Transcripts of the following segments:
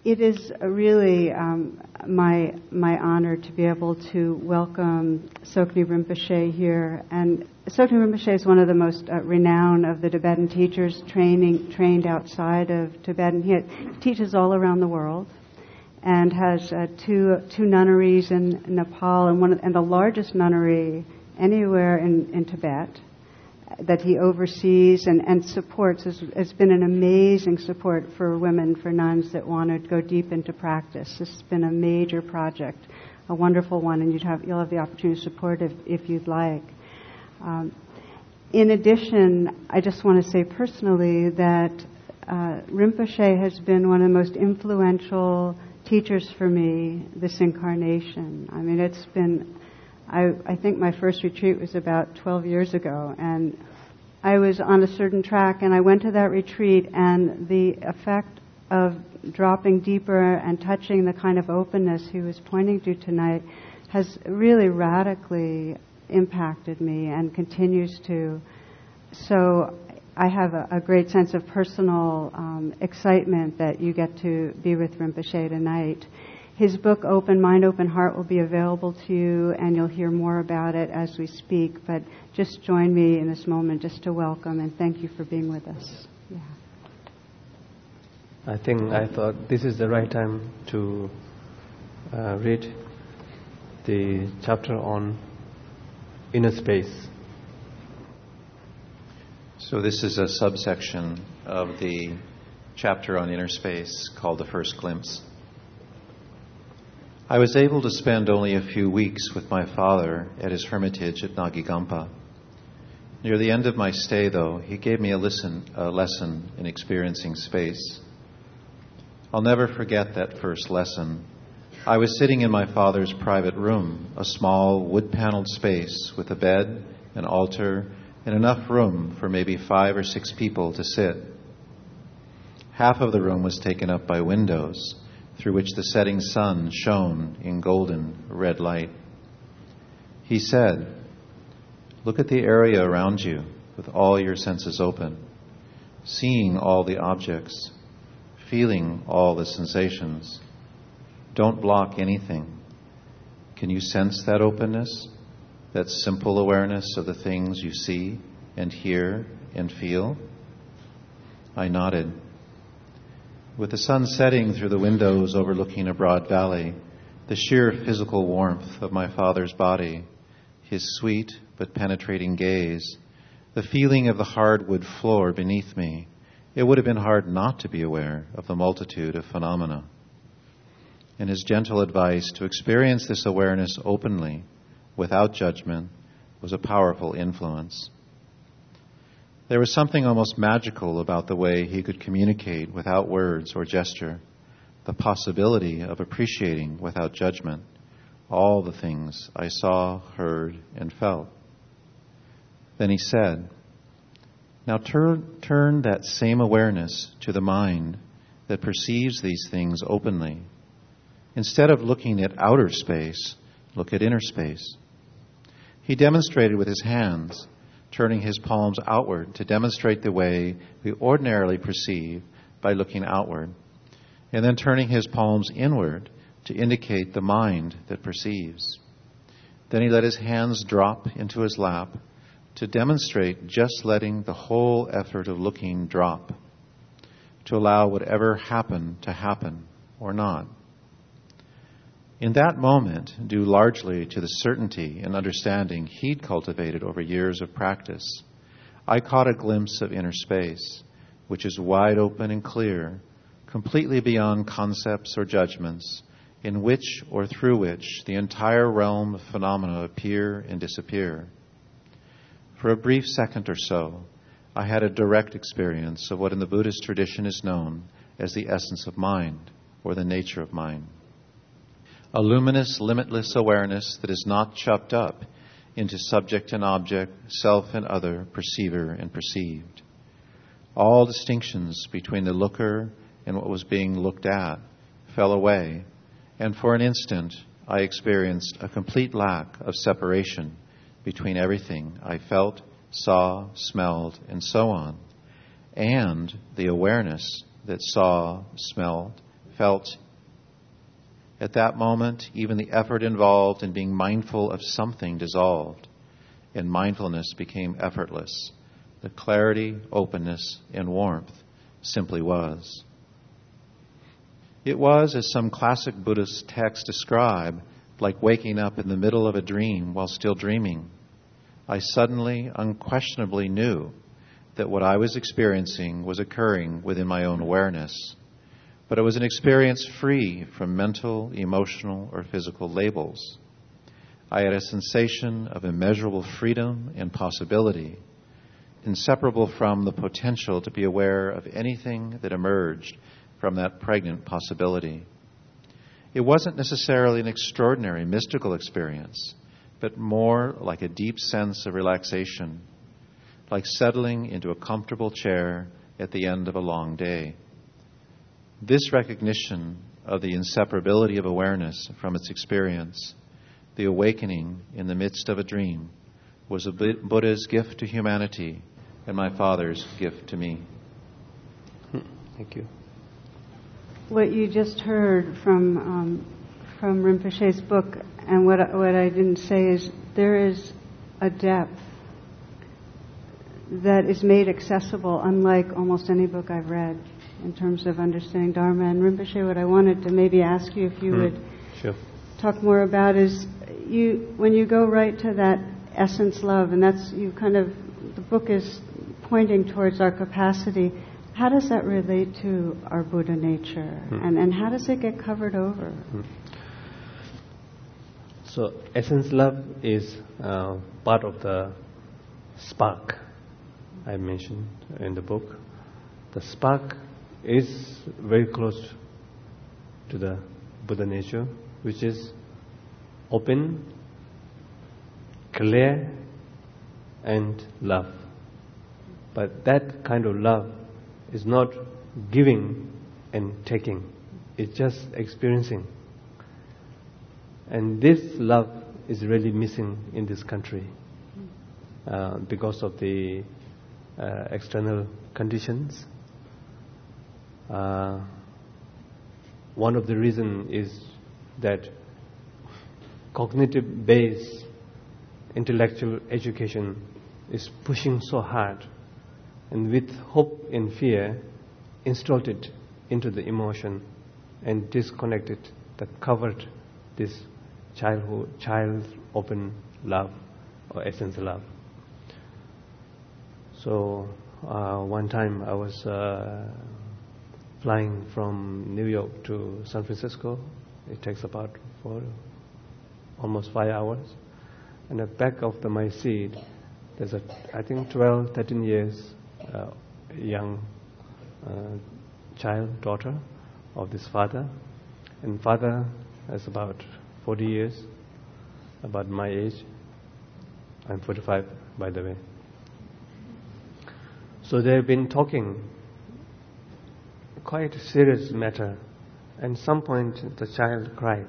It is really my honor to be able to welcome Tsoknyi Rinpoche here. And Tsoknyi Rinpoche is one of the most renowned of the Tibetan teachers trained outside of Tibet. And he teaches all around the world and has two nunneries in Nepal and the largest nunnery anywhere in Tibet that he oversees and supports. Has been an amazing support for women, for nuns that want to go deep into practice. This has been a major project, a wonderful one, and you'll have the opportunity to support it if you'd like. In addition, I just want to say personally that Rinpoche has been one of the most influential teachers for me this incarnation. I mean, it's been... I think my first retreat was about 12 years ago, and I was on a certain track, and I went to that retreat, and the effect of dropping deeper and touching the kind of openness he was pointing to tonight has really radically impacted me and continues to. So I have a great sense of personal excitement that you get to be with Rinpoche tonight. His book, Open Mind, Open Heart, will be available to you, and you'll hear more about it as we speak. But just join me in this moment just to welcome and thank you for being with us. Yeah. I thought this is the right time to read the chapter on inner space. So this is a subsection of the chapter on inner space called The First Glimpse. I was able to spend only a few weeks with my father at his hermitage at Nagigampa. Near the end of my stay, though, he gave me a lesson in experiencing space. I'll never forget that first lesson. I was sitting in my father's private room, a small wood-paneled space with a bed, an altar, and enough room for maybe 5 or 6 people to sit. Half of the room was taken up by windows, through which the setting sun shone in golden red light. He said, "Look at the area around you with all your senses open, seeing all the objects, feeling all the sensations. Don't block anything. Can you sense that openness, that simple awareness of the things you see and hear and feel?" I nodded. With the sun setting through the windows overlooking a broad valley, the sheer physical warmth of my father's body, his sweet but penetrating gaze, the feeling of the hardwood floor beneath me, it would have been hard not to be aware of the multitude of phenomena. And his gentle advice to experience this awareness openly, without judgment, was a powerful influence. There was something almost magical about the way he could communicate without words or gesture, the possibility of appreciating without judgment all the things I saw, heard, and felt. Then he said, "Now turn that same awareness to the mind that perceives these things openly. Instead of looking at outer space, look at inner space." He demonstrated with his hands, turning his palms outward to demonstrate the way we ordinarily perceive by looking outward, and then turning his palms inward to indicate the mind that perceives. Then he let his hands drop into his lap to demonstrate just letting the whole effort of looking drop, to allow whatever happened to happen or not. In that moment, due largely to the certainty and understanding he'd cultivated over years of practice, I caught a glimpse of inner space, which is wide open and clear, completely beyond concepts or judgments, in which or through which the entire realm of phenomena appear and disappear. For a brief second or so, I had a direct experience of what in the Buddhist tradition is known as the essence of mind, or the nature of mind. A luminous, limitless awareness that is not chopped up into subject and object, self and other, perceiver and perceived. All distinctions between the looker and what was being looked at fell away, and for an instant I experienced a complete lack of separation between everything I felt, saw, smelled, and so on, and the awareness that saw, smelled, felt. At that moment, even the effort involved in being mindful of something dissolved, and mindfulness became effortless. The clarity, openness, and warmth simply was. It was, as some classic Buddhist texts describe, like waking up in the middle of a dream while still dreaming. I suddenly, unquestionably knew that what I was experiencing was occurring within my own awareness. But it was an experience free from mental, emotional, or physical labels. I had a sensation of immeasurable freedom and possibility, inseparable from the potential to be aware of anything that emerged from that pregnant possibility. It wasn't necessarily an extraordinary mystical experience, but more like a deep sense of relaxation, like settling into a comfortable chair at the end of a long day. This recognition of the inseparability of awareness from its experience, the awakening in the midst of a dream, was a Buddha's gift to humanity and my Father's gift to me. Thank you. What you just heard from Rinpoche's book, and what I didn't say is there is a depth that is made accessible, unlike almost any book I've read, in terms of understanding Dharma. And Rinpoche, what I wanted to maybe ask you if you would talk more about is when you go right to that essence love, and that's the book is pointing towards our capacity. How does that relate to our Buddha nature, and how does it get covered over? So essence love is part of the spark I mentioned in the book. The spark is very close to the Buddha nature, which is open, clear, and love. But that kind of love is not giving and taking. It's just experiencing. And this love is really missing in this country because of the external conditions. One of the reasons is that cognitive-based intellectual education is pushing so hard, and with hope and fear installed it into the emotion and disconnected that covered this child's open love or essence love. So one time I was flying from New York to San Francisco. It takes about almost 5 hours. And at the back of my seat, there's I think 12, 13 years young daughter of this father. And father is about 40 years, about my age. I'm 45, by the way. So they've been talking quite a serious matter. And at some point, the child cried.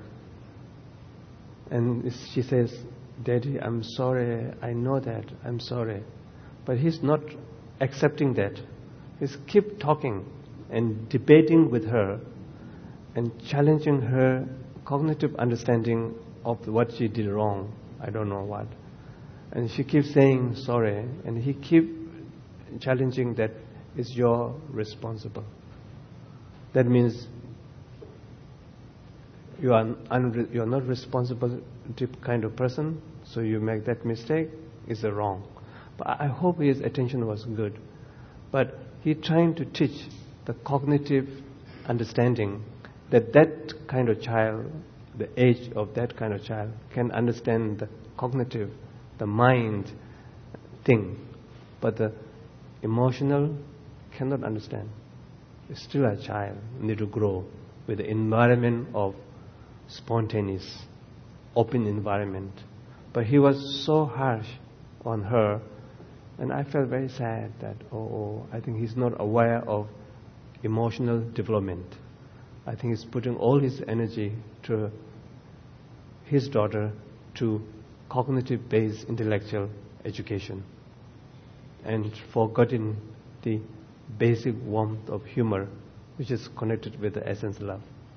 And she says, "Daddy, I'm sorry. I know that. I'm sorry." But he's not accepting that. He's keep talking and debating with her and challenging her cognitive understanding of what she did wrong. I don't know what. And she keeps saying sorry, and he keep challenging that it's your responsible. That means you are not responsible type kind of person, so you make that mistake is wrong. But I hope his attention was good. But he trying to teach the cognitive understanding that kind of child, the age of that kind of child, can understand the cognitive, the mind thing, but the emotional cannot understand. It's still a child, need to grow with the environment of spontaneous, open environment. But he was so harsh on her, and I felt very sad that, I think he's not aware of emotional development. I think he's putting all his energy to his daughter to cognitive-based intellectual education and forgotten the basic warmth of humor, which is connected with the essence of love.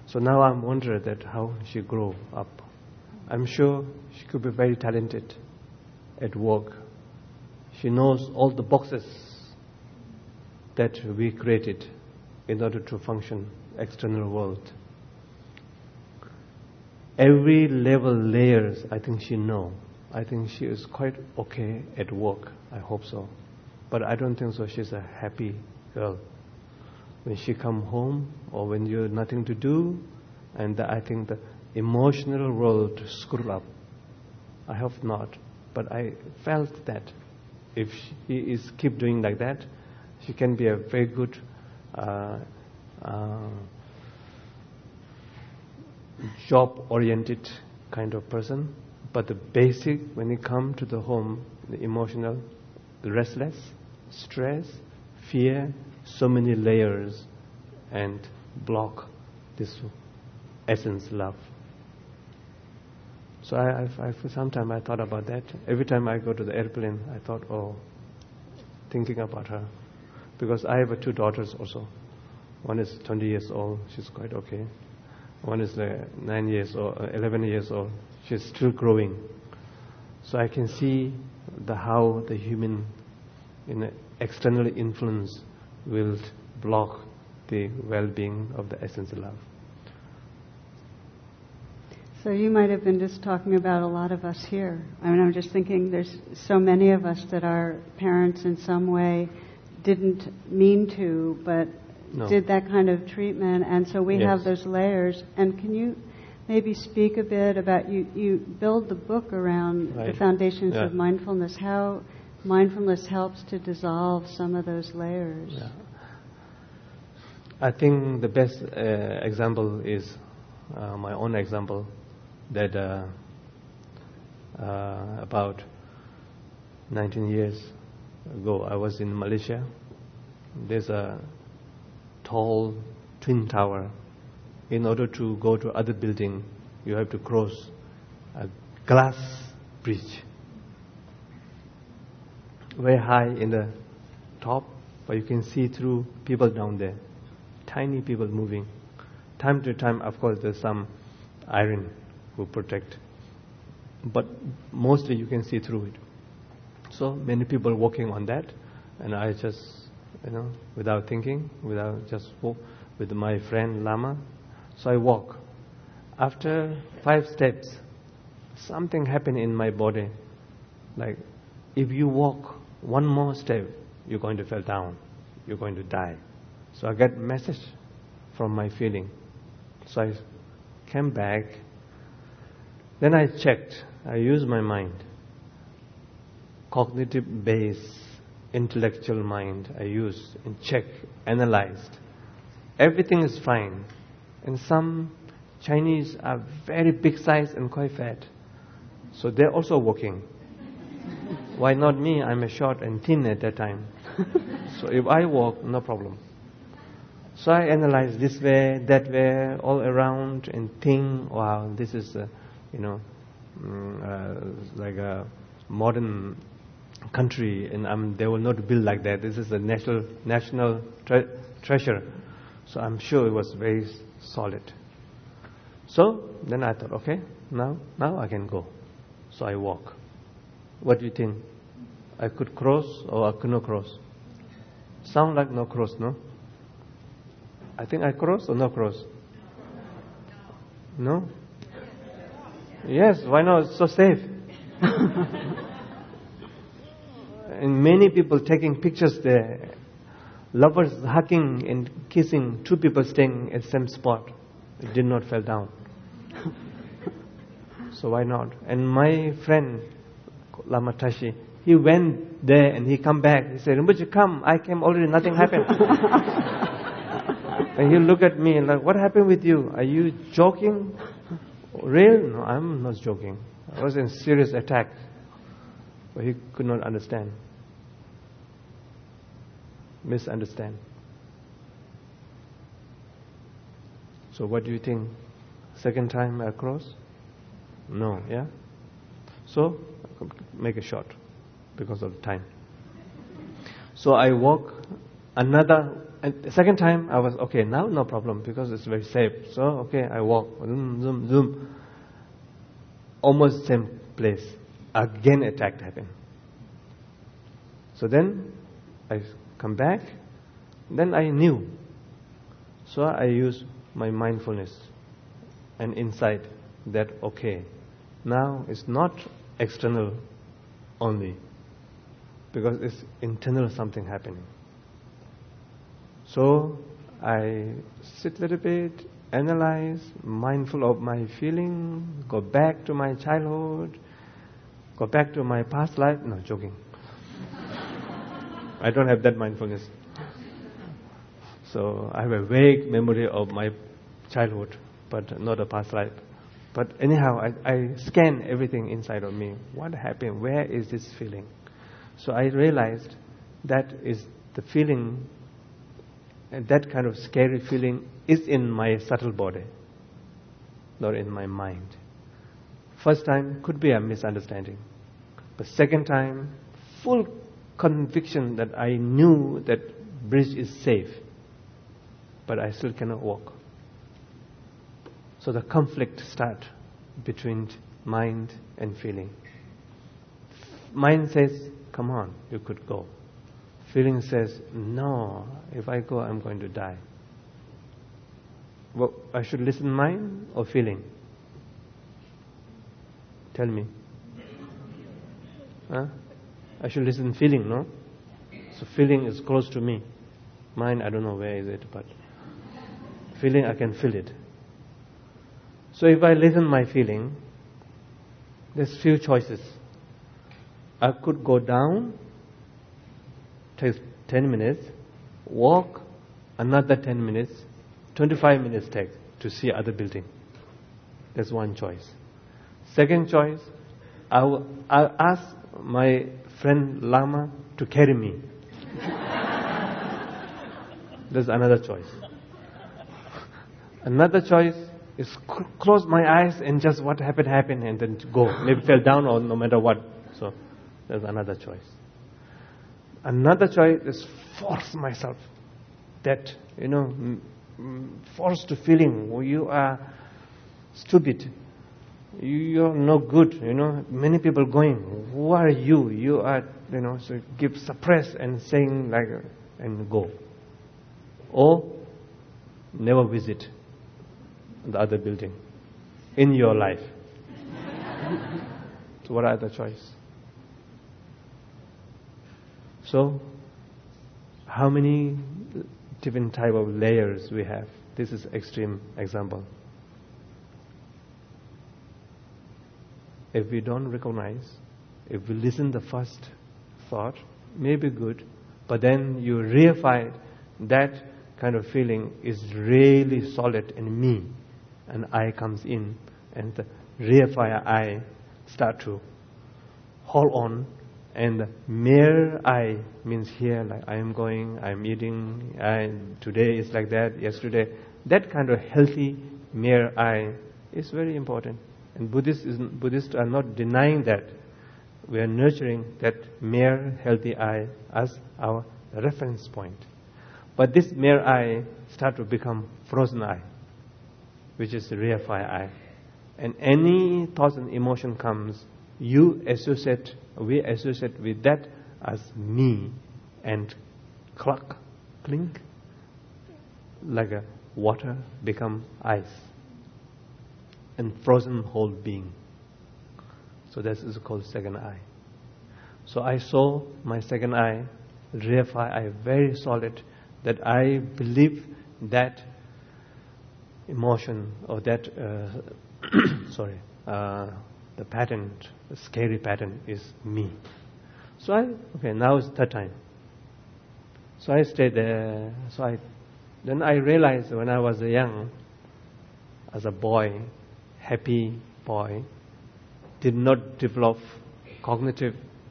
So now I'm wondering that how she grew up. I'm sure she could be very talented at work. She knows all the boxes that we created in order to function external world. Every level layers, I think she know. I think she is quite okay at work. I hope so. But I don't think so she's a happy girl. When she come home or when you have nothing to do, and I think the emotional world screw up. I hope not. But I felt that if she is keep doing like that, she can be a very good job-oriented kind of person. But the basic, when you come to the home, the emotional, the restless, stress, fear, so many layers and block this essence love. So I for some time I thought about that. Every time I go to the airplane, I thought, thinking about her. Because I have 2 daughters also. One is 20 years old, she's quite okay. One is 9 years old, 11 years old, she's still growing. So I can see how the human external influence will block the well-being of the essence of love. So you might have been just talking about a lot of us here. I mean, I'm just thinking there's so many of us that our parents in some way didn't mean to, but did that kind of treatment, and so we have those layers. And can you maybe speak a bit about, you build the book around the foundations of mindfulness, how mindfulness helps to dissolve some of those layers? Yeah. I think the best example is my own example, that about 19 years ago I was in Malaysia. There's a tall twin tower. In order to go to other building, you have to cross a glass bridge. Very high in the top, but you can see through people down there. Tiny people moving. Time to time, of course, there's some iron who protect. But mostly you can see through it. So many people walking on that, and I just, without thinking, without just walk with my friend Lama. So I walk. After 5 steps, something happened in my body. Like, if you walk 1 more step, you're going to fall down. You're going to die. So I get message from my feeling. So I came back. Then I checked. I used my mind. Cognitive base, intellectual mind I used and checked, analyzed. Everything is fine. And some Chinese are very big size and quite fat. So they're also walking. Why not me? I'm a short and thin at that time. So if I walk, no problem. So I analyze this way, that way, all around, and think, wow, this is, like a modern country, and they will not build like that. This is a national treasure. So I'm sure it was very solid. So then I thought, okay, now I can go. So I walk. What do you think? I could cross or I could not cross? Sound like no cross, no? I think I cross or no cross? No? Yes, why not? It's so safe. And many people taking pictures there. Lovers hugging and kissing, 2 people staying at the same spot. It did not fall down. So why not? And my friend, Lama Tashi, he went there and he come back. He said, Rinpoche, come. I came already, nothing happened. And he looked at me and like, what happened with you? Are you joking? Real? No, I'm not joking. I was in serious attack. But he could not understand. Misunderstand. So what do you think? Second time I cross? No, yeah? So, make it short because of the time. So I walk another and the second time I was, okay, now no problem because it's very safe. So, okay, I walk, zoom, zoom, zoom. Almost same place. Again attack happened. So then I come back. Then I knew. So I use my mindfulness and insight that, okay, now it's not external only, because it's internal something happening. So I sit a little bit, analyze, mindful of my feeling, go back to my childhood, go back to my past life. No, joking. I don't have that mindfulness. So I have a vague memory of my childhood, but not a past life. But anyhow, I scan everything inside of me. What happened? Where is this feeling? So I realized that is the feeling, and that kind of scary feeling is in my subtle body, not in my mind. First time could be a misunderstanding. But second time, full conviction that I knew that bridge is safe, but I still cannot walk. So the conflict start between mind and feeling. Mind says, come on, you could go. Feeling says, no, if I go, I'm going to die. Well, I should listen mind or feeling? Tell me. Huh? I should listen feeling, no? So feeling is close to me. Mind, I don't know where is it, but feeling, I can feel it. So if I listen my feeling, there's few choices. I could go down, take 10 minutes, walk another 10 minutes, 25 minutes take to see other building. That's one choice. Second choice, I'll ask my friend Lama to carry me. There's another choice. Another choice is close my eyes and just what happened and then go. Maybe fell down or no matter what. So there's another choice. Another choice is force myself. That, force to feeling. You are stupid. You're no good, Many people going, who are you? You are, so give suppress and saying like, and go. Or never visit the other building in your life. So what are the choice? So, how many different type of layers we have? This is extreme example. If we don't recognize, if we listen the first thought, maybe good, but then you reify that kind of feeling is really solid in me, and I comes in, and the reify I start to hold on, and the mere I means here, like I am going, I am eating, and today is like that, yesterday. That kind of healthy mere I is very important. And Buddhists are not denying that. We are nurturing that mere healthy I as our reference point. But this mere I start to become frozen I, which is reify I. And any thought and emotion comes, we associate with that as me, and clink, like a water become ice, and frozen whole being. So that is called second eye. So I saw my second eye, reify I, very solid, that I believe that emotion or that, the pattern, the scary pattern is me. So now it's third time. So I stayed there. Then I realized when I was young, as a boy, happy boy, did not develop cognitive,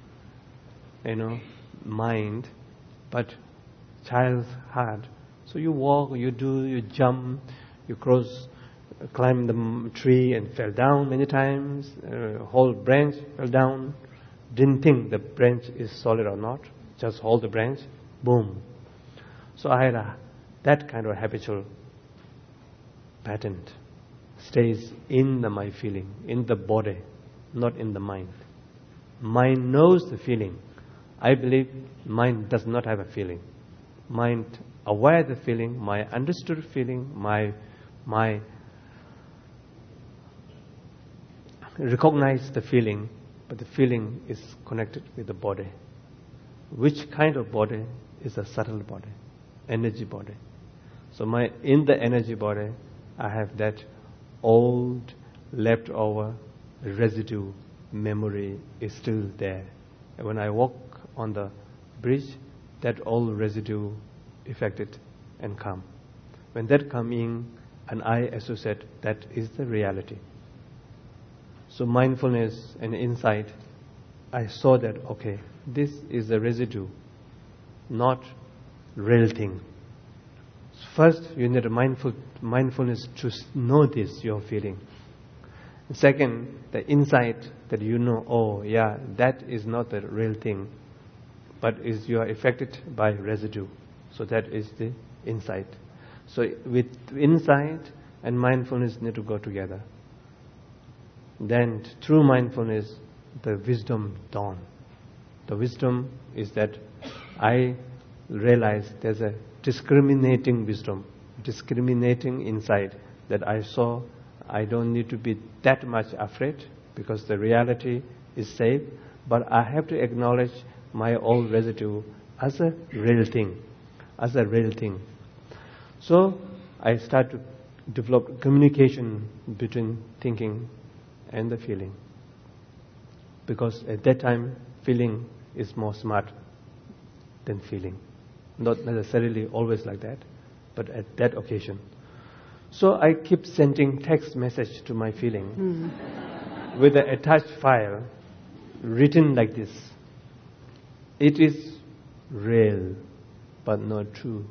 mind, but child's heart. So you walk, you jump, you climb the tree and fell down many times, whole branch fell down, didn't think the branch is solid or not, just hold the branch, boom. So So I had that kind of habitual pattern stays in my feeling, in the body, not in the mind. Mind knows the feeling. I believe mind does not have a feeling. Mind aware the feeling, my understood feeling, my recognize the feeling, but the feeling is connected with the body. Which kind of body is a subtle body, energy body. So in the energy body, I have that old leftover residue memory is still there. And when I walk on the bridge, that old residue affected and come. When that come in, and I associate that is the reality. So mindfulness and insight, I saw that, okay, this is a residue, not real thing. First, you need a mindfulness to know this, your feeling. Second, the insight that you know, oh yeah, that is not the real thing, but is you are affected by residue. So that is the insight. So with insight and mindfulness need to go together. Then through mindfulness, the wisdom dawn. The wisdom is that I realize there's a discriminating wisdom, discriminating insight that I saw. I don't need to be that much afraid because the reality is safe, but I have to acknowledge my old residue as a real thing, So I start to develop communication between thinking and the feeling, because at that time feeling is more smart than feeling. Not necessarily always like that, but at that occasion. So I keep sending text message to my feeling with an attached file written like this. It is real, but not true.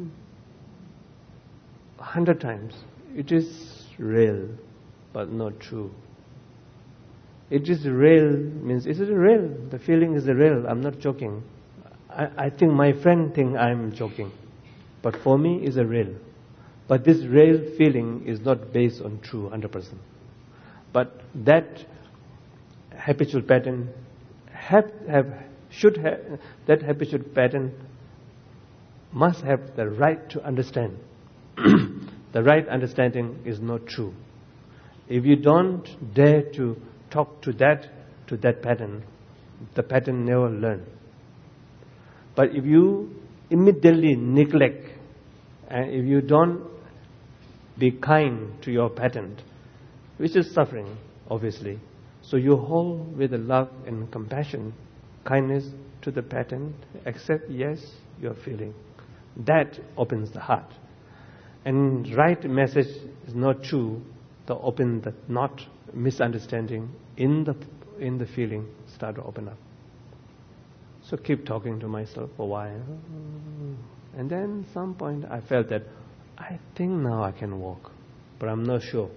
100 times. It is real, but not true. It is real means, is it real? The feeling is real. I'm not joking. I think my friend think I'm joking. But for me, it's real. But this real feeling is not based on true 100%. But that habitual pattern that habitual pattern must have the right to understand. The right understanding is not true. If you don't dare to talk to that pattern, the pattern never learn. But if you immediately neglect, and if you don't be kind to your pattern, which is suffering, obviously, so you hold with the love and compassion, kindness to the pattern, accept, yes, you're feeling. That opens the heart. And right message is not true, to open the not misunderstanding in the feeling start to open up. So keep talking to myself for a while. And then some point I felt that I think now I can walk, but I'm not sure.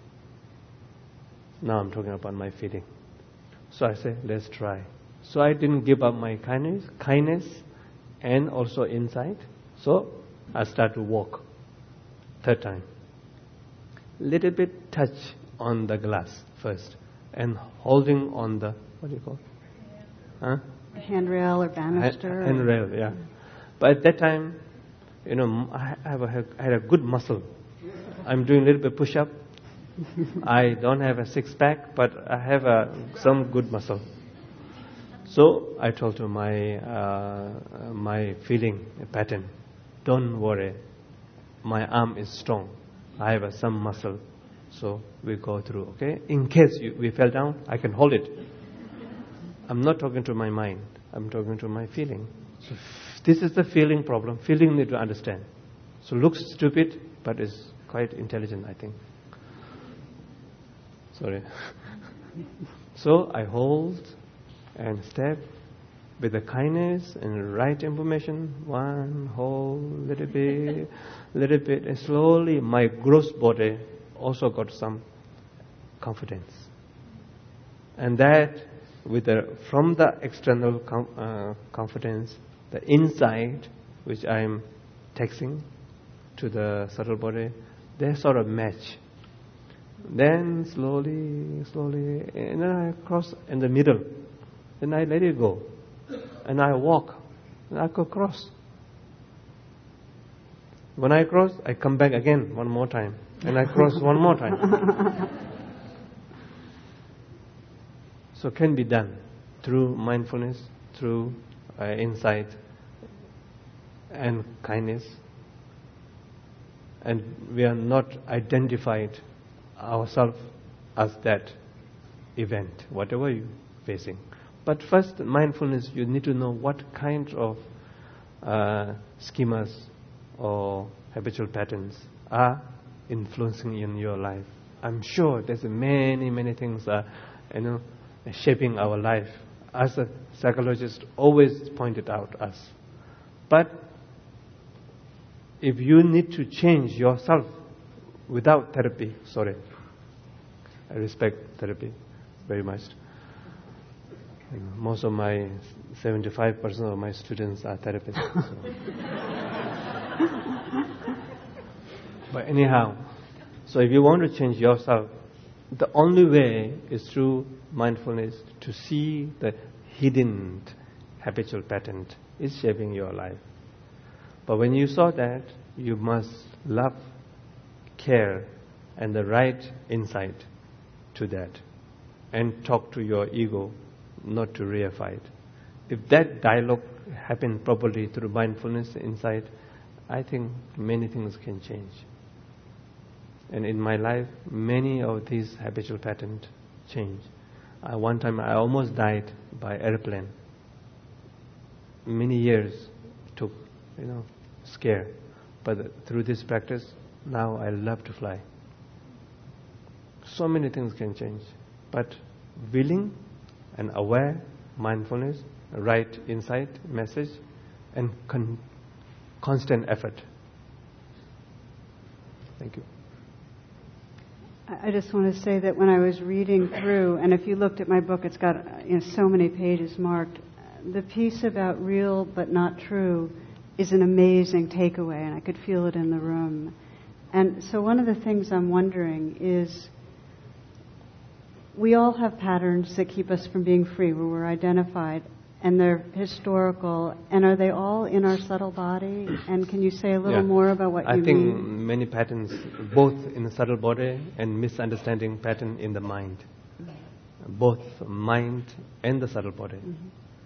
Now I'm talking about my feeling. So I say, let's try. So I didn't give up my kindness and also insight. So I start to walk. Third time. Little bit touch on the glass first and holding on the, what do you call it? Handrail or banister. Handrail, yeah. But at that time, I had a good muscle. I'm doing a little bit push-up. I don't have a six-pack, but I have some good muscle. So I told to my feeling pattern, don't worry, my arm is strong. I have some muscle, so we go through, okay? In case we fell down, I can hold it. I'm not talking to my mind. I'm talking to my feeling. So this is the feeling problem. Feeling need to understand. So looks stupid, but is quite intelligent, I think. Sorry. So I hold and step with the kindness and right information. One, hold, little bit, and slowly my gross body also got some confidence. And that from the external confidence, the inside, which I'm texting to the subtle body, they sort of match. Then slowly, and then I cross in the middle. Then I let it go. And I walk. And I go cross. When I cross, I come back again one more time. And I cross one more time. So it can be done through mindfulness, through insight and kindness. And we are not identified ourselves as that event, whatever you're facing. But first, mindfulness, you need to know what kind of schemas or habitual patterns are influencing in your life. I'm sure there's many things shaping our life. As a psychologist always pointed out us. But if you need to change yourself without therapy, I respect therapy very much. Most of 75% of my students are therapists. But anyhow, so if you want to change yourself, the only way is through mindfulness to see the hidden habitual pattern is shaping your life. But when you saw that, you must love, care, and the right insight to that. And talk to your ego, not to reify it. If that dialogue happened properly through mindfulness, insight, I think many things can change. And in my life, many of these habitual patterns change. One time I almost died by airplane. Many years took, scare. But through this practice, now I love to fly. So many things can change. But willing and aware, mindfulness, right insight, message, and constant effort. Thank you. I just want to say that when I was reading through, and if you looked at my book, it's got so many pages marked, the piece about real but not true is an amazing takeaway, and I could feel it in the room. And so one of the things I'm wondering is, we all have patterns that keep us from being free, where we're identified, and they're historical, and are they all in our subtle body? And can you say a little more about what you mean? I think many patterns, both in the subtle body and misunderstanding pattern in the mind. Both mind and the subtle body. Mm-hmm.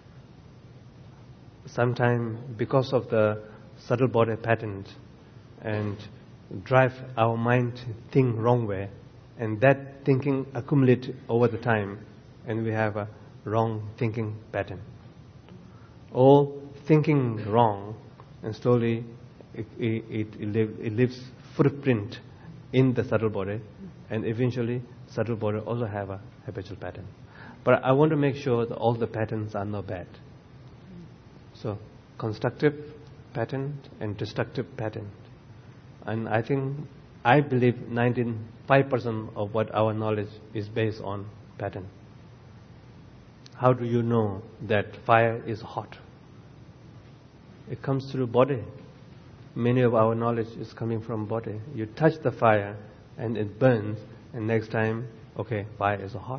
Sometimes because of the subtle body patterns and drive our mind to think wrong way, and that thinking accumulate over the time, and we have a wrong thinking pattern. Or thinking wrong, and slowly it leaves footprint in the subtle body, and eventually subtle body also have a habitual pattern. But I want to make sure that all the patterns are not bad. So constructive pattern and destructive pattern. And I believe 95% of what our knowledge is based on pattern. How do you know that fire is hot? It comes through body. Many of our knowledge is coming from body. You touch the fire and it burns, and next time, okay, fire is hot.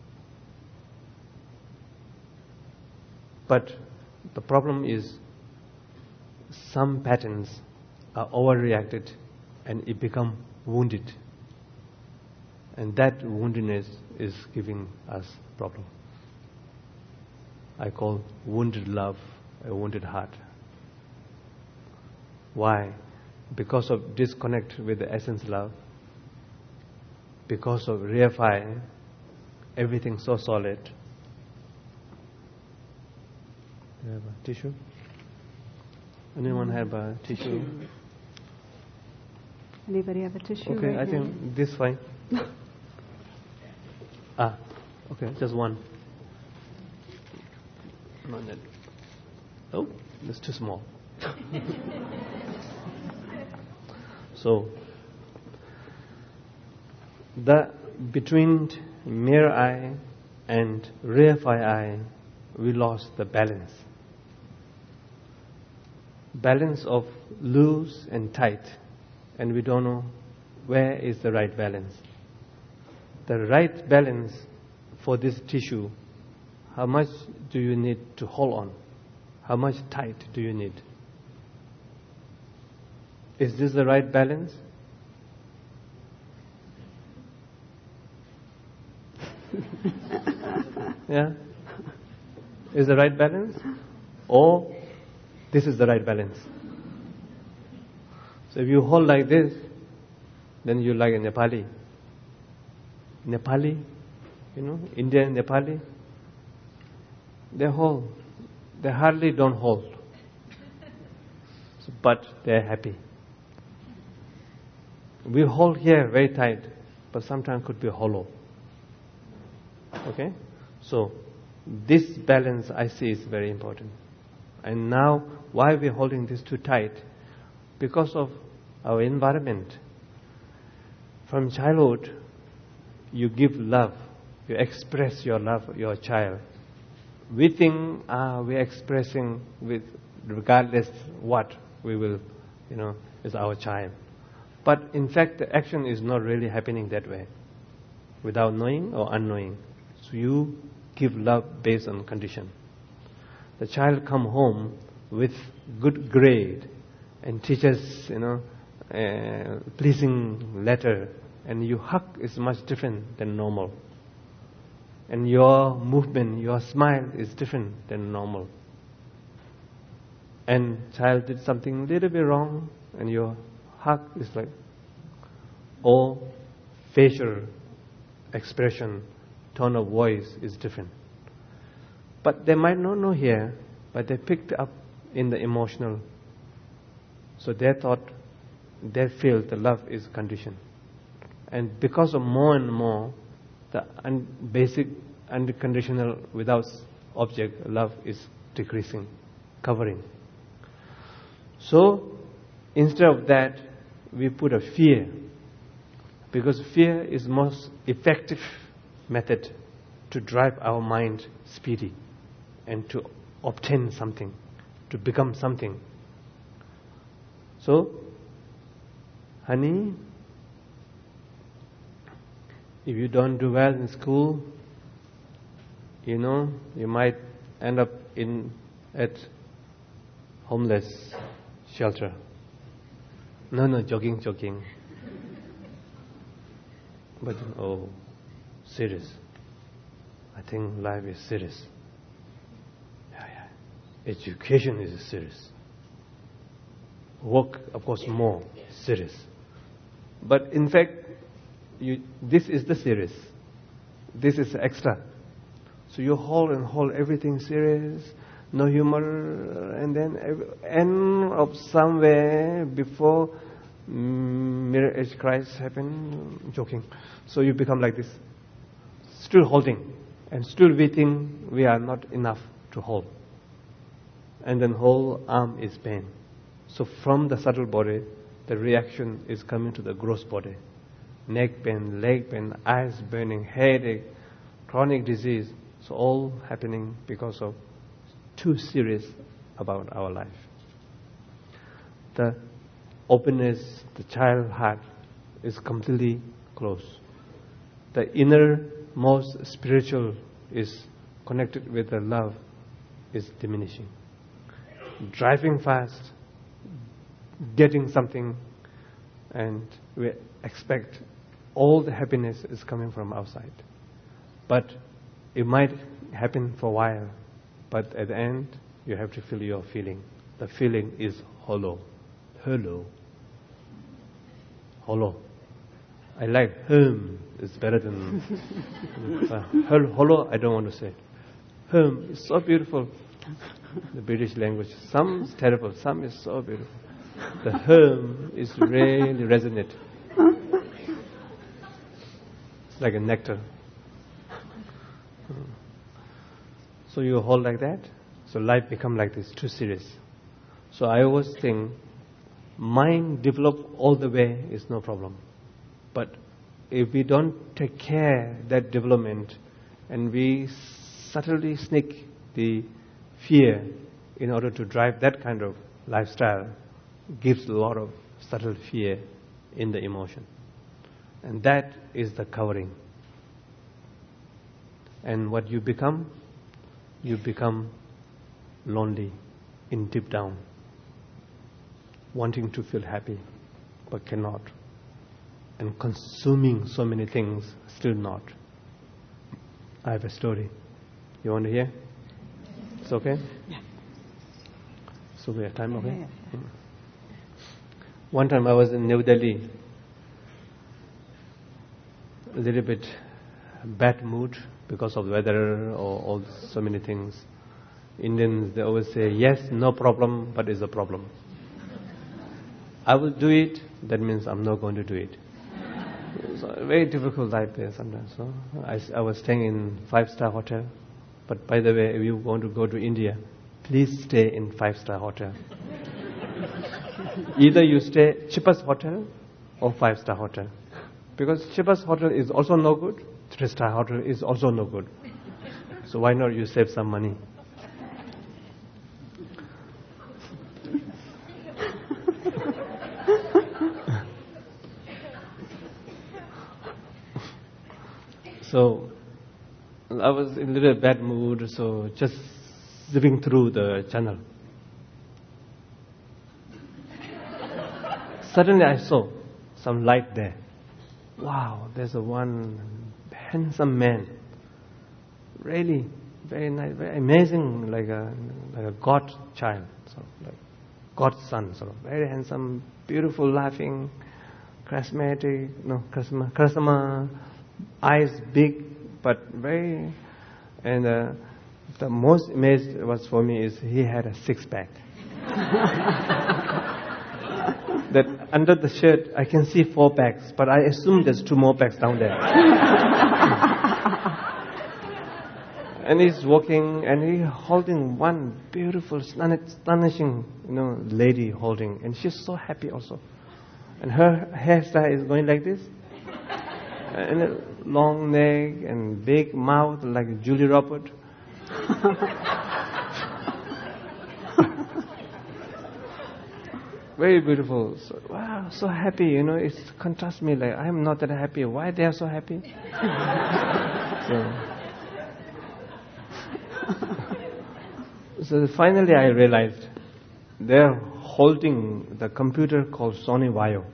But the problem is some patterns are overreacted and it become wounded. And that woundedness is giving us problem. I call wounded love a wounded heart. Why? Because of disconnect with the essence love. Because of reify everything so solid. You have a tissue? Anyone have a tissue? Anybody have a tissue? Okay, I think this fine. Okay, just one. Not that. Oh, that's too small. So, between mere eye and reify eye, we lost the balance. Balance of loose and tight, and we don't know where is the right balance. The right balance for this tissue, how much do you need to hold on? How much tight do you need? Is this the right balance? Yeah? Is the right balance? Or this is the right balance? So if you hold like this, then you like a Nepali. Nepali, Indian Nepali, they hold. They hardly don't hold. But they're happy. We hold here very tight, but sometimes could be hollow. Okay? So, this balance I see is very important. And now, why we're holding this too tight? Because of our environment. From childhood, you give love. You express your love for your child. We think we're expressing with regardless what we will, is our child. But in fact, the action is not really happening that way, without knowing or unknowing. So you give love based on condition. The child come home with good grade and teacher's, pleasing letter, and you hug is much different than normal. And your movement, your smile is different than normal. And child did something little bit wrong, and your hug is like, or facial expression, tone of voice is different. But they might not know here, but they picked up in the emotional. So they thought, they feel the love is conditioned. And because of more and more, the basic unconditional without object love is decreasing, covering. So instead of that, we put a fear, because fear is most effective method to drive our mind speedy and to obtain something, to become something. So, honey, if you don't do well in school, you might end up at homeless shelter. No, joking. But, serious. I think life is serious. Yeah. Education is serious. Work, of course, more serious. But in fact, this is the serious. This is extra. So you hold everything serious, no humor, and then end of somewhere before mirror age crisis happen, joking. So you become like this, still holding, and still we think we are not enough to hold. And then whole arm is pain. So from the subtle body, the reaction is coming to the gross body. Neck pain, leg pain, eyes burning, headache, chronic disease. So all happening because of too serious about our life. The openness, the child heart is completely closed. The innermost spiritual is connected with the love is diminishing. Driving fast, getting something, and we expect all the happiness is coming from outside. But it might happen for a while, but at the end, you have to feel your feeling. The feeling is hollow. Hollow. I like it's better than hollow. I don't want to say. Is so beautiful. The British language. Some is terrible. Some is so beautiful. The is really resonant. It's like a nectar. So you hold like that. So life become like this, too serious. So I always think, mind develop all the way is no problem. But if we don't take care that development, and we subtly sneak the fear in order to drive that kind of lifestyle, gives a lot of subtle fear in the emotion. And that is the covering. And what you become lonely in deep down, wanting to feel happy, but cannot. And consuming so many things, still not. I have a story. You want to hear? It's okay? Yeah. So we have time, okay? Yeah. One time I was in New Delhi, a little bit bad mood because of weather or all so many things. Indians, they always say, yes, no problem, but it's a problem. I will do it, that means I'm not going to do it. It's a very difficult life there sometimes. So I was staying in 5-star hotel. But by the way, if you want to go to India, please stay in 5-star hotel. Either you stay cheapest hotel or 5-star hotel. Because cheapest hotel is also no good, 3-star hotel is also no good. So why not you save some money? So I was in a little bad mood, so just zipping through the channel. Suddenly I saw some light there. Wow, there's one handsome man. Really, very nice, very amazing, like a God child, sort of like God's son, sort of very handsome, beautiful, laughing, charismatic, charisma, eyes big, but very. And the most amazed was for me is he had a 6-pack. That under the shirt I can see 4 packs, but I assume there's 2 more packs down there. And he's walking, and he's holding one beautiful, astonishing, lady holding, and she's so happy also. And her hairstyle is going like this, and a long neck and big mouth like Julia Roberts. Very beautiful. So, wow, so happy, it contrasts me like I'm not that happy. Why they are so happy? So finally I realized they're holding the computer called Sony Vaio.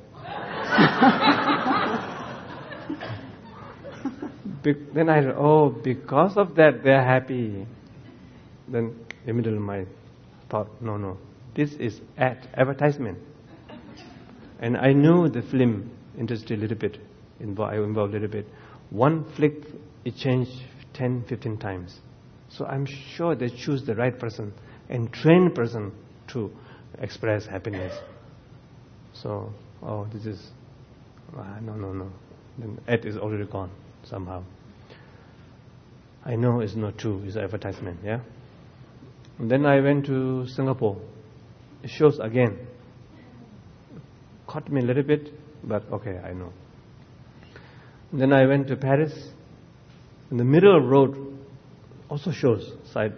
Then I said, because of that they're happy. Then immediately my thought, no. This is advertisement. And I knew the film industry a little bit. I involved a little bit. One flick, it changed 10, 15 times. So I'm sure they choose the right person and trained person to express happiness. So, this is, no. Then ad is already gone somehow. I know it's not true, it's advertisement, yeah? And then I went to Singapore. It shows again. Caught me a little bit, but okay, I know. And then I went to Paris. In the middle of the road, also shows side.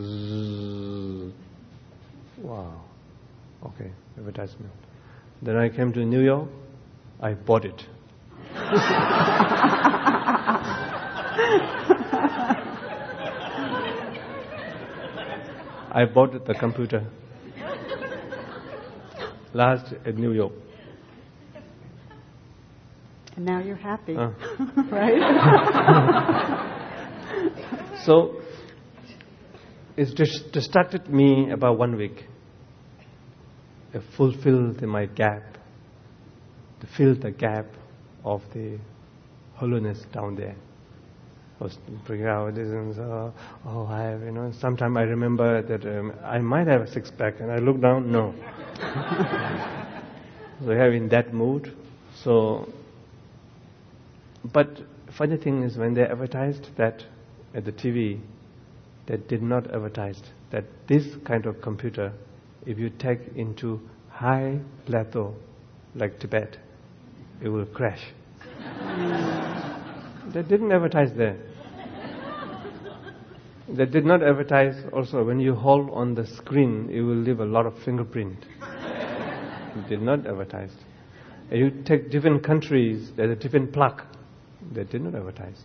Wow. Okay, advertisement. Then I came to New York. I bought it. I bought the computer. Last at New York. And now you're happy, right? So, it distracted me about 1 week. It fulfilled my gap. To fill the gap of the hollowness down there. I was figuring out this and I have, sometimes I remember that I might have a 6-pack and I look down, no. So I have in that mood. So, but funny thing is when they advertised that at the TV, they did not advertise that this kind of computer, if you take into high plateau like Tibet, it will crash. They didn't advertise there. They did not advertise also when you hold on the screen, it will leave a lot of fingerprint. Did not advertise. And you take different countries, there's a different plaque. They did not advertise.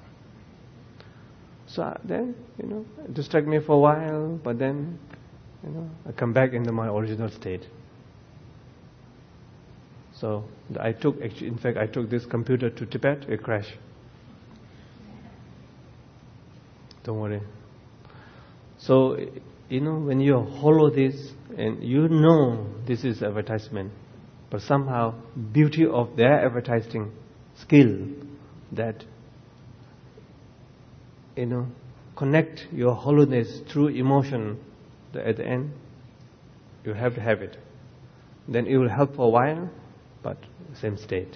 So then, it distract me for a while, but then, I come back into my original state. So I took this computer to Tibet, it crashed. Don't worry. So, when you follow this, and this is advertisement, but somehow beauty of their advertising skill that, connect your hollowness through emotion, at the end, you have to have it. Then it will help for a while, but same state.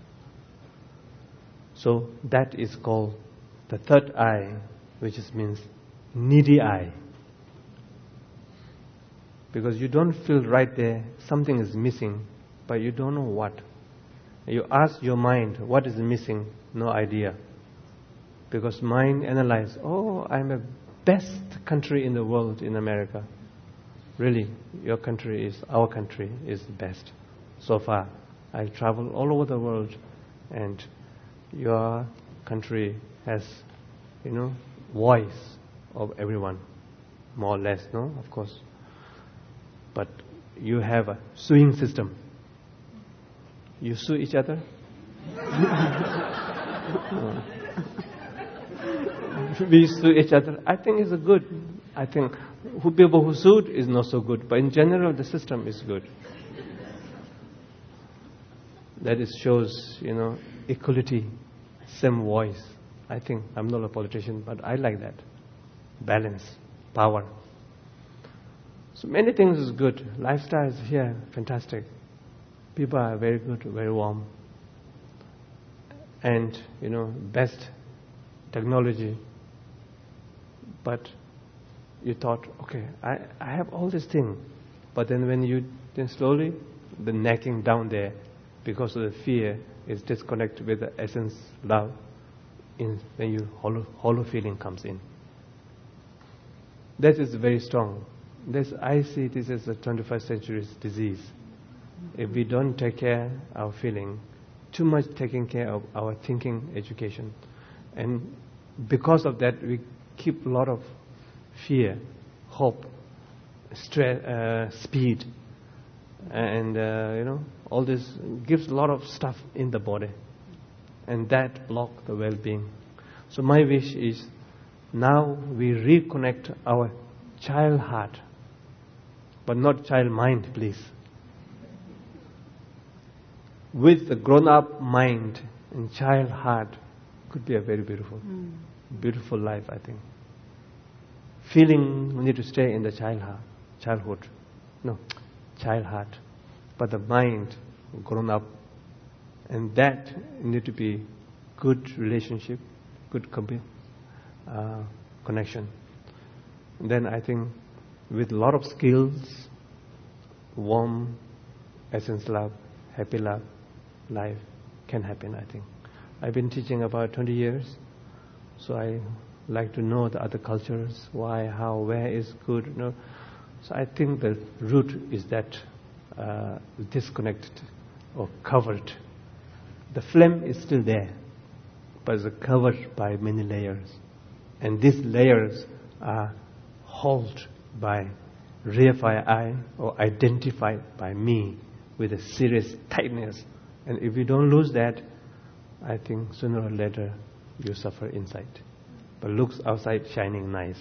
So that is called the third eye, which means needy eye. Because you don't feel right there, something is missing, but you don't know what. You ask your mind, what is missing? No idea. Because mind analyze, I'm a best country in the world in America. Really, our country is the best. So far, I travel all over the world, and your country has, voice of everyone, more or less, no? Of course. But you have a suing system. You sue each other? We sue each other. I think it's good. I think people who sued is not so good. But in general, the system is good. That shows, equality, same voice. I think, I'm not a politician, but I like that. Balance, power. So many things is good. Lifestyle is here, fantastic. People are very good, very warm. And, best technology. But you thought, okay, I have all these things. But then then slowly, the necking down there, because of the fear, is disconnected with the essence, love, when you hollow feeling comes in. That is very strong. I see this as a 21st century's disease. If we don't take care of our feeling, too much taking care of our thinking, education, and because of that, we keep a lot of fear, hope, stress, speed, and all this gives a lot of stuff in the body, and that blocks the well-being. So my wish is now we reconnect our child heart, but not child mind, please, with the grown-up mind and child heart. Could be a very beautiful life, I think. Feeling we need to stay in the childhood. No, child heart. But the mind, grown up. And that need to be good relationship, good connection. And then I think with a lot of skills, warm, essence love, happy love, life can happen, I think. I've been teaching about 20 years, so I like to know the other cultures, why, how, where is good. So I think the root is that disconnected or covered. The flame is still there, but it's covered by many layers. And these layers are held by reified I or identified by me with a serious tightness. And if you don't lose that, I think sooner or later you suffer inside. But looks outside shining nice.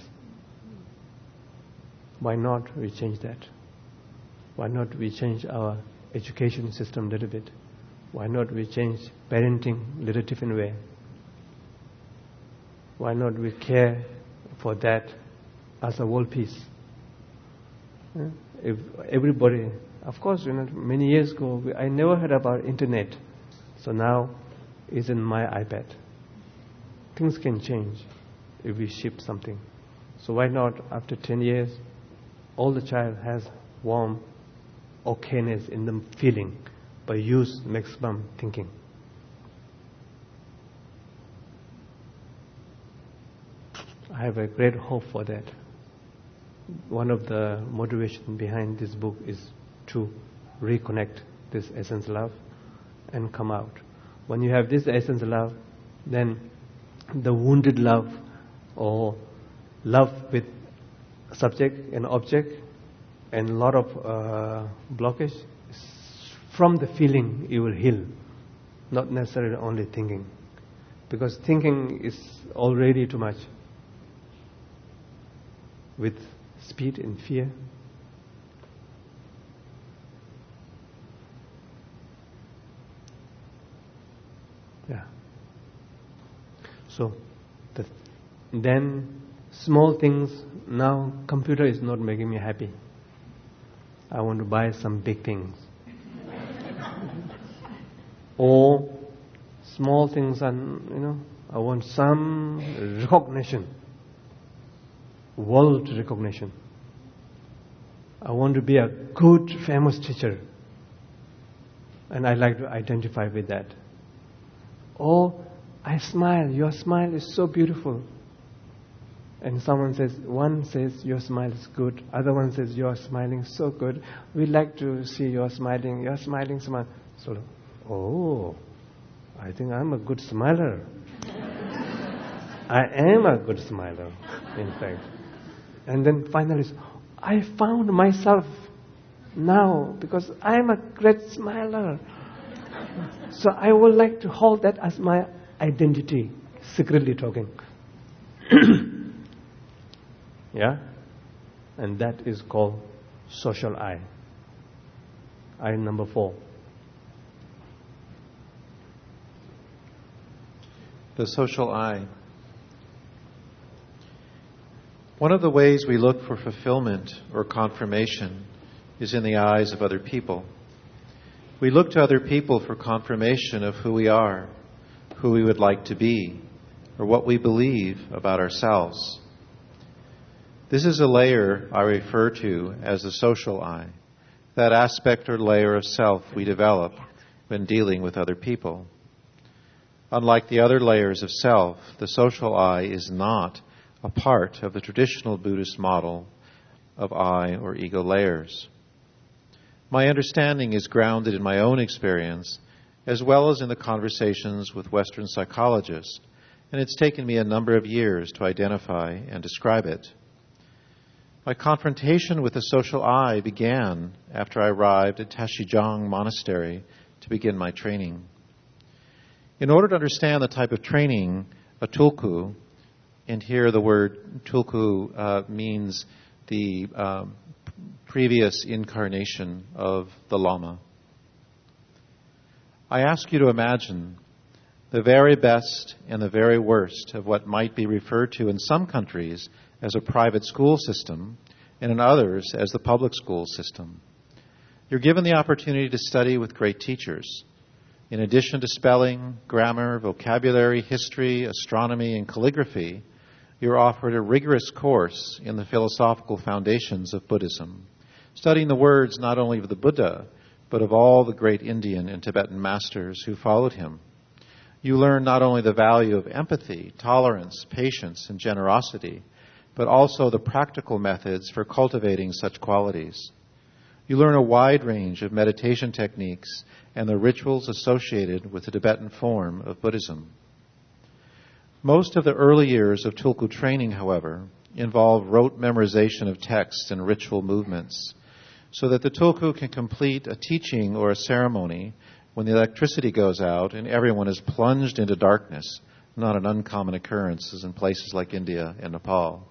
Why not we change that? Why not we change our education system a little bit? Why not we change parenting a little different way? Why not we care for that as a world peace? If everybody, of course, many years ago, I never heard about internet. So now it's in my iPad. Things can change if we ship something. So why not, after 10 years, all the child has warm okayness in the feeling, but use maximum thinking. I have a great hope for that. One of the motivation behind this book is to reconnect this essence love, and come out. When you have this essence love, then the wounded love or love with subject and object and a lot of blockage, from the feeling you will heal, not necessarily only thinking. Because thinking is already too much with speed and fear. Yeah. So, then small things, now computer is not making me happy. I want to buy some big things. Or small things, and I want some recognition, world recognition. I want to be a good, famous teacher, and I like to identify with that. Or I smile. Your smile is so beautiful. And one says your smile is good. Other one says you are smiling so good. We like to see your smiling smile. So, I think I'm a good smiler. I am a good smiler, in fact. And then finally, I found myself now because I'm a great smiler. So I would like to hold that as my identity, secretly talking. Yeah? And that is called social I. I number 4. The social I. One of the ways we look for fulfillment or confirmation is in the eyes of other people. We look to other people for confirmation of who we are, who we would like to be, or what we believe about ourselves. This is a layer I refer to as the social I, that aspect or layer of self we develop when dealing with other people. Unlike the other layers of self, the social I is not a part of the traditional Buddhist model of I or ego layers. My understanding is grounded in my own experience, as well as in the conversations with Western psychologists, and it's taken me a number of years to identify and describe it. My confrontation with the social I began after I arrived at Tashijong Monastery to begin my training. In order to understand the type of training a tulku, and here the word tulku means the previous incarnation of the Lama. I ask you to imagine the very best and the very worst of what might be referred to in some countries as a private school system, and in others as the public school system. You're given the opportunity to study with great teachers. In addition to spelling, grammar, vocabulary, history, astronomy, and calligraphy, you're offered a rigorous course in the philosophical foundations of Buddhism, studying the words not only of the Buddha, but of all the great Indian and Tibetan masters who followed him. You learn not only the value of empathy, tolerance, patience, and generosity, but also the practical methods for cultivating such qualities. You learn a wide range of meditation techniques and the rituals associated with the Tibetan form of Buddhism. Most of the early years of Tulku training, however, involve rote memorization of texts and ritual movements, so that the Tulku can complete a teaching or a ceremony when the electricity goes out and everyone is plunged into darkness, not an uncommon occurrence in places like India and Nepal.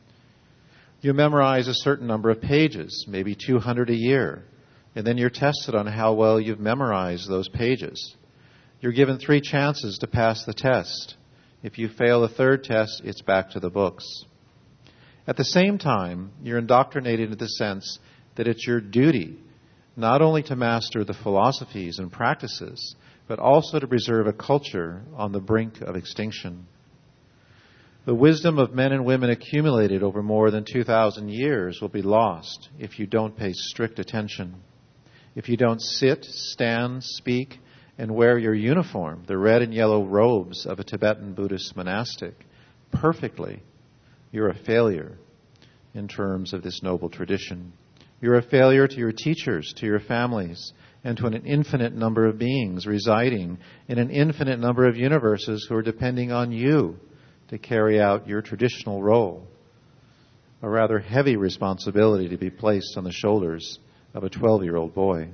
You memorize a certain number of pages, maybe 200 a year, and then you're tested on how well you've memorized those pages. You're given 3 chances to pass the test. If you fail the 3rd test, it's back to the books. At the same time, you're indoctrinated into the sense that it's your duty not only to master the philosophies and practices, but also to preserve a culture on the brink of extinction. The wisdom of men and women accumulated over more than 2,000 years will be lost if you don't pay strict attention. If you don't sit, stand, speak, and wear your uniform, the red and yellow robes of a Tibetan Buddhist monastic, perfectly, you're a failure in terms of this noble tradition. You're a failure to your teachers, to your families, and to an infinite number of beings residing in an infinite number of universes who are depending on you to carry out your traditional role. A rather heavy responsibility to be placed on the shoulders of a 12-year-old boy.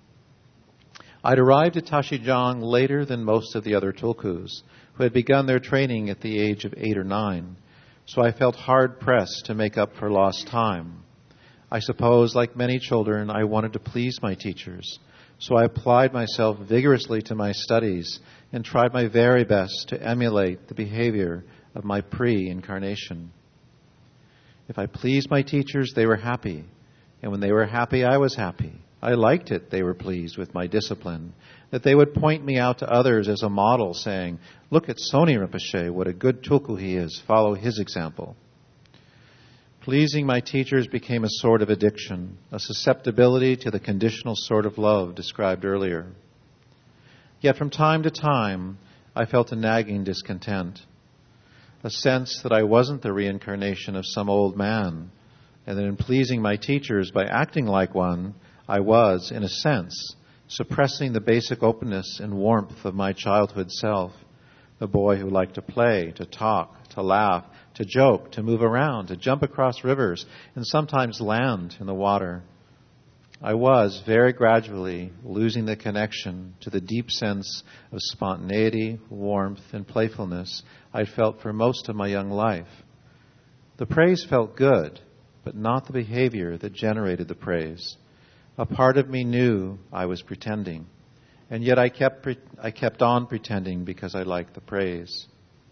I'd arrived at Tashijong later than most of the other tulkus, who had begun their training at the age of 8 or 9, so I felt hard-pressed to make up for lost time. I suppose, like many children, I wanted to please my teachers, so I applied myself vigorously to my studies and tried my very best to emulate the behavior of my pre-incarnation. If I pleased my teachers, they were happy, and when they were happy, I was happy. I liked it they were pleased with my discipline, that they would point me out to others as a model, saying, "Look at Soni Rinpoche, what a good tulku he is, follow his example." Pleasing my teachers became a sort of addiction, a susceptibility to the conditional sort of love described earlier. Yet from time to time, I felt a nagging discontent, a sense that I wasn't the reincarnation of some old man, and that in pleasing my teachers by acting like one, I was, in a sense, suppressing the basic openness and warmth of my childhood self, the boy who liked to play, to talk, to laugh, to joke, to move around, to jump across rivers, and sometimes land in the water. I was very gradually losing the connection to the deep sense of spontaneity, warmth, and playfulness I'd felt for most of my young life. The praise felt good, but not the behavior that generated the praise. A part of me knew I was pretending, and yet I kept on pretending because I liked the praise.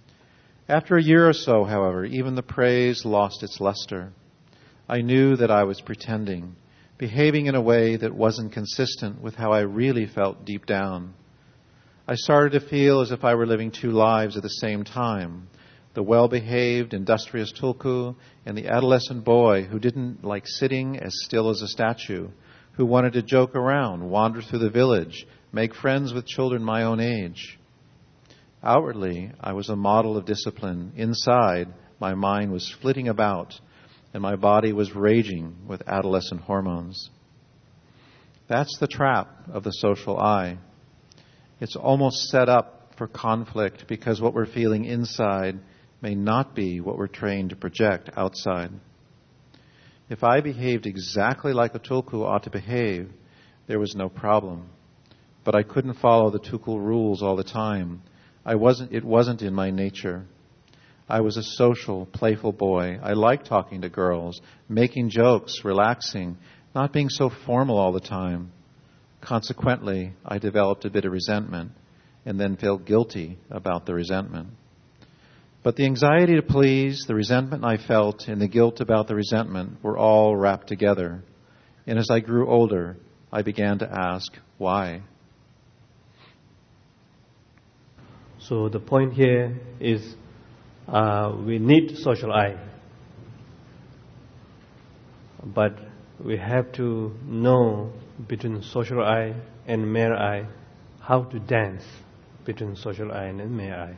After a year or so, however, even the praise lost its luster. I knew that I was pretending, behaving in a way that wasn't consistent with how I really felt deep down. I started to feel as if I were living two lives at the same time, the well-behaved, industrious tulku and the adolescent boy who didn't like sitting as still as a statue, who wanted to joke around, wander through the village, make friends with children my own age. Outwardly, I was a model of discipline. Inside, my mind was flitting about, and my body was raging with adolescent hormones. That's the trap of the social I. It's almost set up for conflict because what we're feeling inside may not be what we're trained to project outside. If I behaved exactly like a tulku ought to behave, there was no problem. But I couldn't follow the tulku rules all the time. It wasn't in my nature. I was a social, playful boy. I liked talking to girls, making jokes, relaxing, not being so formal all the time. Consequently, I developed a bit of resentment and then felt guilty about the resentment. But the anxiety to please, the resentment I felt, and the guilt about the resentment were all wrapped together. And as I grew older, I began to ask, why? So the point here is we need social I. But we have to know between social I and mere I how to dance between social I and mere I.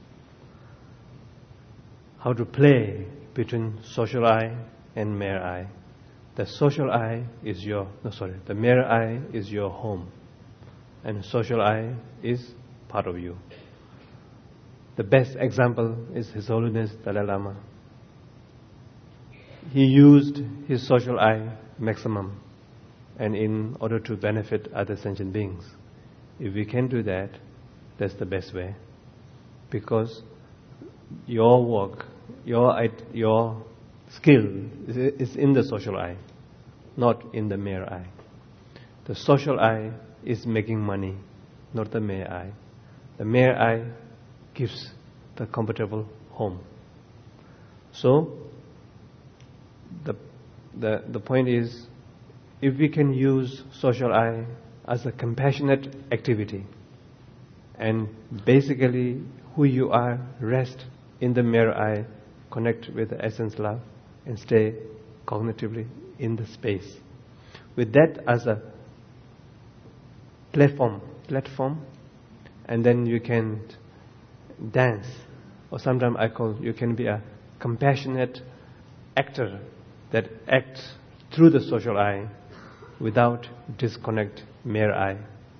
How to play between social I and mere I. The social I is the mere I is your home, and social I is part of you. The best example is His Holiness Dalai Lama. He used his social I maximum, and in order to benefit other sentient beings. If we can do that, that's the best way, because your work, your skill is in the social I, not in the mere I. The social I is making money, not the mere I. The mere I gives the comfortable home. So the point is, if we can use social I as a compassionate activity, and basically who you are rest in the mere I, connect with the essence love, and stay cognitively in the space. With that as a platform, and then you can dance, or sometimes I call you can be a compassionate actor that acts through the social I without disconnect mere I.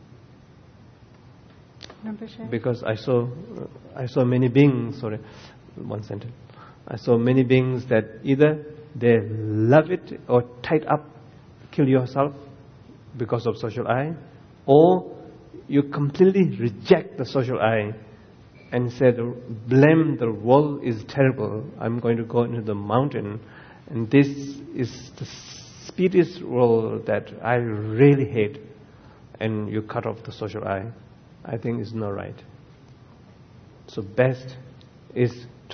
Rinpoche? Because I saw many beings, one sentence. I saw many beings that either they love it or tied up, kill yourself because of social I, or you completely reject the social I and said, blame the world is terrible, I'm going to go into the mountain, and this is the spiritual world that I really hate, and you cut off the social I think it's not right. So best is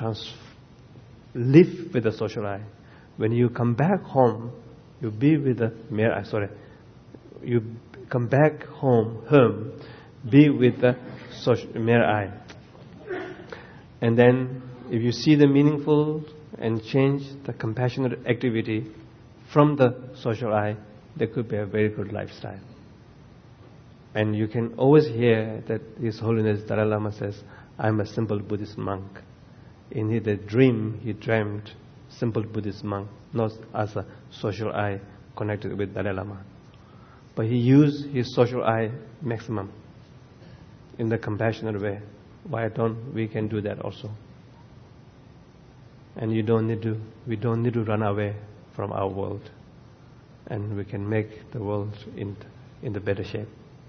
live with the social I. When you come back home, you be with the mere I. You come back home, be with the mere I. And then, if you see the meaningful and change the compassionate activity from the social I, there could be a very good lifestyle. And you can always hear that His Holiness Dalai Lama says, I'm a simple Buddhist monk. In the dream, he dreamt simple Buddhist monk, not as a social I connected with Dalai Lama. But he used his social I maximum in the compassionate way. Why don't we can do that also? And we don't need to run away from our world, and we can make the world in the better shape.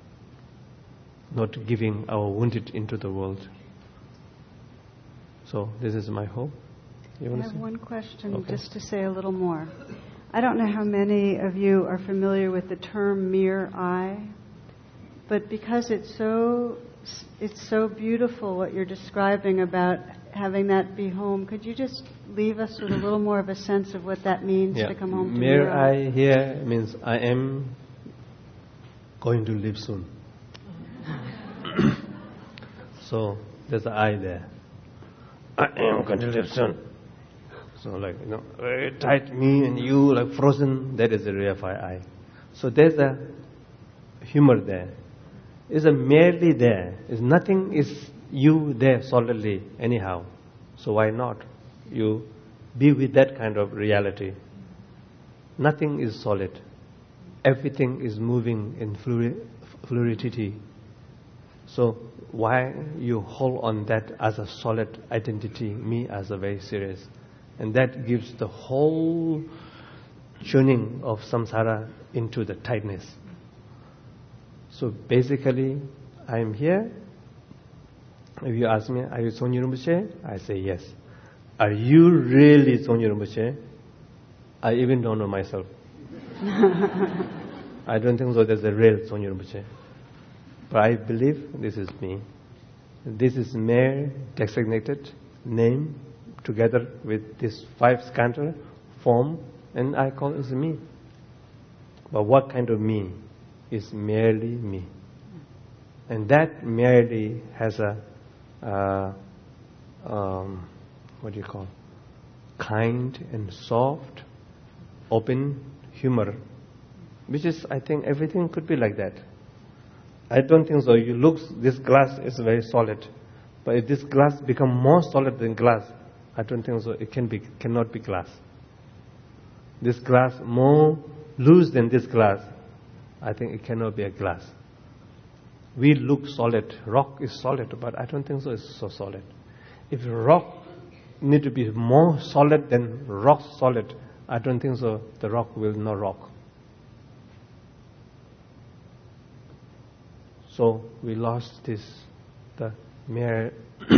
Not giving our wounded into the world. So this is my hope. I have one question, just to say a little more. I don't know how many of you are familiar with the term mere I, but because it's so beautiful what you're describing about having that be home, could you just leave us with a little more of a sense of what that means to come home to mere I here means I am going to live soon. So there's an I there. I am going to live soon. So very tight, me and you, like frozen, that is the reified I. So there's a humor there. It's a merely there. It's nothing is you there solidly anyhow. So why not? You be with that kind of reality. Nothing is solid. Everything is moving in fluidity. So why you hold on that as a solid identity, me as a very serious? And that gives the whole tuning of samsara into the tightness. So basically, I am here. If you ask me, are you Tsongyi Rinpoche? I say yes. Are you really Tsongyi Rinpoche? I even don't know myself. I don't think so there's a real Tsongyi Rinpoche. But I believe this is me. This is mere designated name together with this 5 skandha form, and I call it me. But what kind of me is merely me? And that merely has a kind and soft, open humor, which is, I think, everything could be like that. I don't think so. You look, this glass is very solid, but if this glass become more solid than glass, I don't think so. It cannot be glass. This glass more loose than this glass, I think it cannot be a glass. We look solid. Rock is solid, but I don't think so. It's so solid. If rock need to be more solid than rock solid, I don't think so. The rock will not rock. So we lost the mere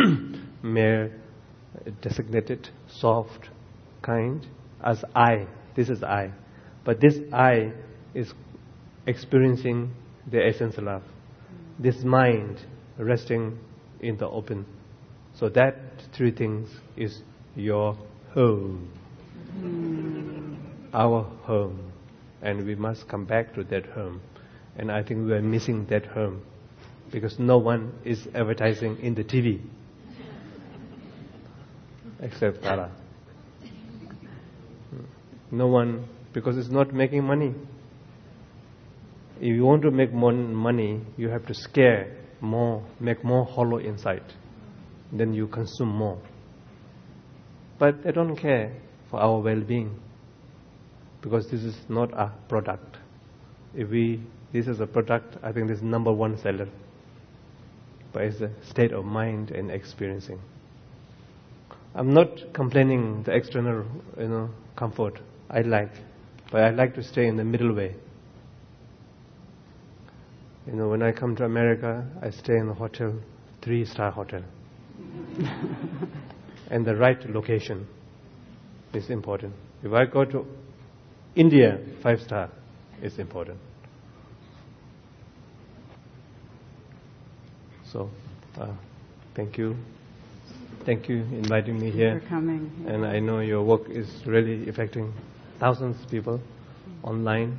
designated, soft, kind, as I. This is I. But this I is experiencing the essence of love. This mind resting in the open. So that 3 things is your home. Our home. And we must come back to that home. And I think we are missing that home. Because no one is advertising in the TV. Except Tara. No one, because it's not making money. If you want to make more money, you have to scare more, make more hollow inside. Then you consume more. But they don't care for our well-being. Because this is not a product. This is a product, I think this is number one seller. But it's a state of mind and experiencing. I'm not complaining the external, comfort. But I like to stay in the middle way. When I come to America, I stay in a hotel, 3-star hotel. And the right location is important. If I go to India, 5-star is important. So, thank you. Thank you for inviting me here. For coming. And I know your work is really affecting thousands of people online.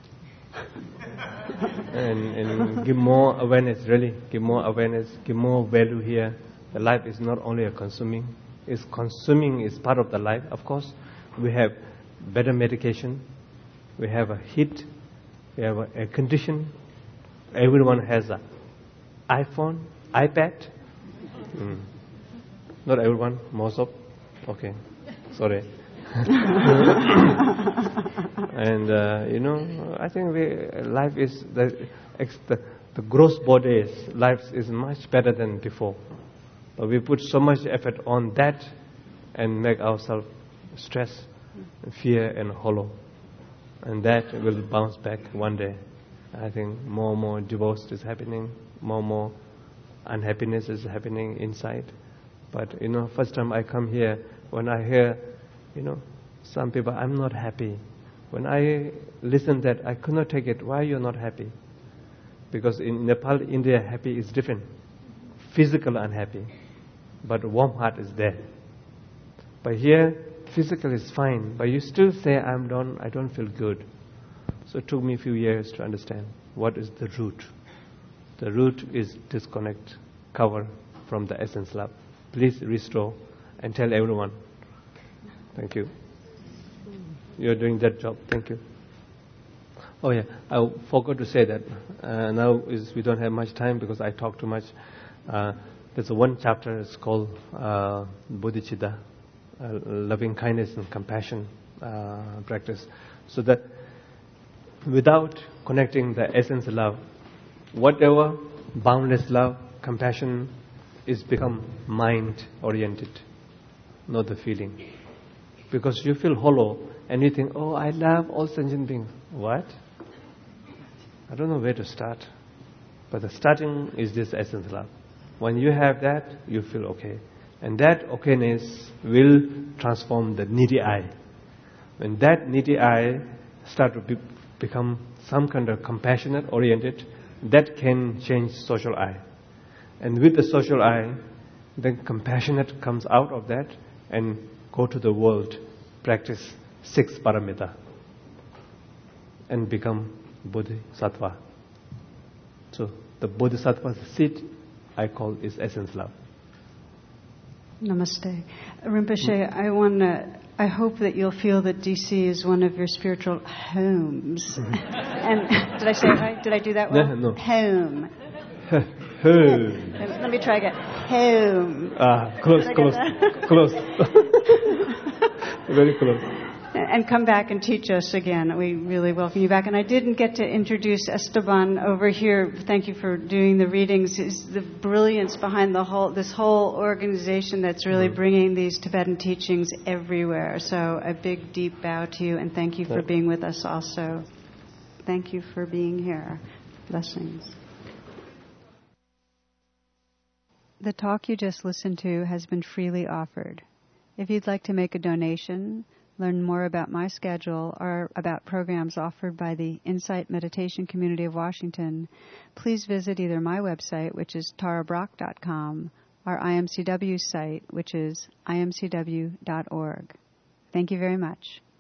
and give more awareness, really. Give more awareness, give more value here. The life is not only a consuming. Consuming is part of the life. Of course, we have better medication. We have a heat. We have a air condition. Everyone has an iPhone, iPad. Not everyone, most of. Okay, sorry. And I think life is the gross bodies. Life is much better than before. But we put so much effort on that and make ourselves stress, fear, and hollow. And that will bounce back one day. I think more and more divorce is happening, more and more unhappiness is happening inside. But, first time I come here, when I hear, some people, I'm not happy. When I listen that, I could not take it. Why you're not happy? Because in Nepal, India, happy is different. Physical unhappy, but warm heart is there. But here, physical is fine, but you still say, I don't feel good. So it took me a few years to understand what is the root. The root is disconnect, cover from the essence love. Please restore and tell everyone. Thank you. You're doing that job. Thank you. Oh yeah, I forgot to say that. Now we don't have much time because I talk too much. There's one chapter. It's called Bodhicitta, loving kindness and compassion practice. So that without connecting the essence of love, whatever boundless love, compassion is become mind-oriented, not the feeling. Because you feel hollow and you think, oh, I love all sentient beings. What? I don't know where to start. But the starting is this essence of love. When you have that, you feel okay. And that okayness will transform the needy eye. When that needy eye start to become some kind of compassionate oriented, that can change social eye. And with the social eye, then compassionate comes out of that and go to the world, practice 6 paramita and become bodhisattva. So the bodhisattva's seat, I call, is essence love. Namaste. Rinpoche, I hope that you'll feel that DC is one of your spiritual homes. And did I say it right? Did I do that well? No. Home. Home. Let me try again. Home. Close. Very close. And come back and teach us again. We really welcome you back. And I didn't get to introduce Esteban over here. Thank you for doing the readings. Is the brilliance behind this whole organization that's really bringing these Tibetan teachings everywhere. So a big, deep bow to you, and thank you for being with us also. Thank you for being here. Blessings. The talk you just listened to has been freely offered. If you'd like to make a donation, learn more about my schedule, or about programs offered by the Insight Meditation Community of Washington, please visit either my website, which is tarabrock.com, or IMCW's site, which is imcw.org. Thank you very much.